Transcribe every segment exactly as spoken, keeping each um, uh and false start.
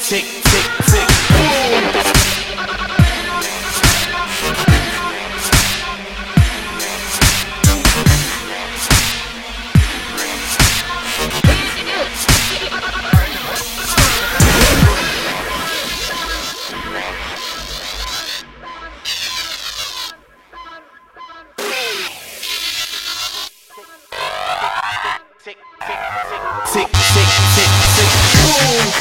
tick, tick, tick, boom. Tick, tick, tick, tick, boom.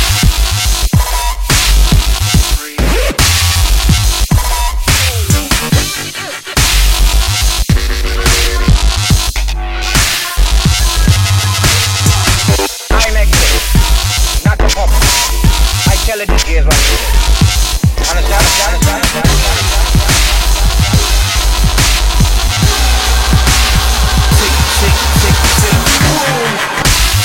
I make it, not the pop. I tell the D Js what to do. Understand, understand, understand, understand, understand. Tick, tick, tick, tick, boom.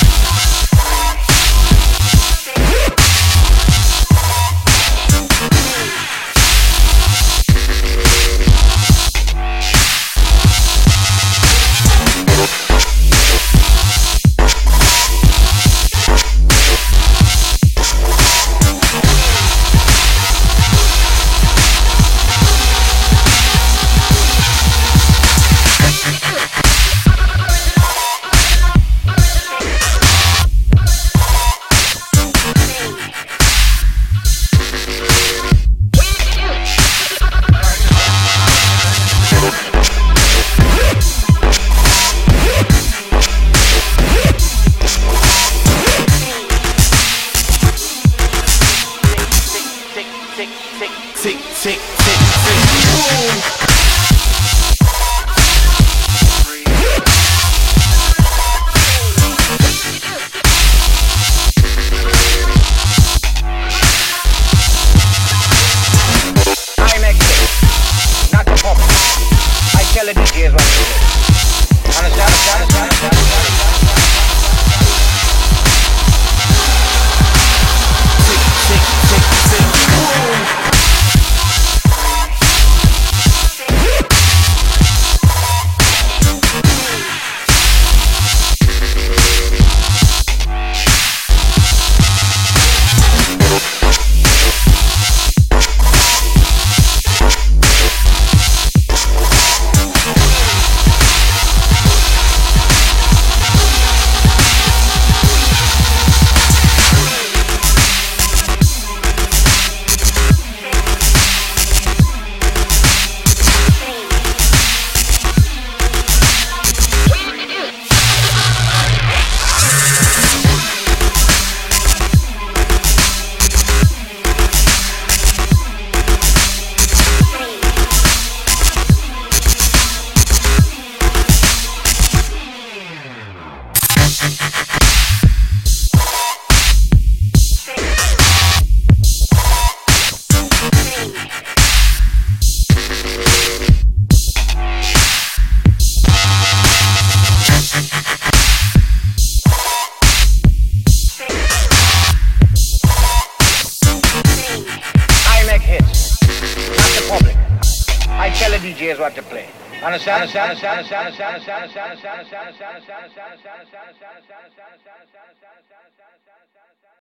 Tick, tick, tick, tick, tick, boom. I make it, not the pop. I tell the D Js what to do. Understand, understand, understand, understand, understand. Tick, tick, tick, tick, boom. D Js what to play. Understand? Understand? Understand? Understand? Understand? Understand? Understand? Understand? Understand? Understand? Understand? Understand? Understand?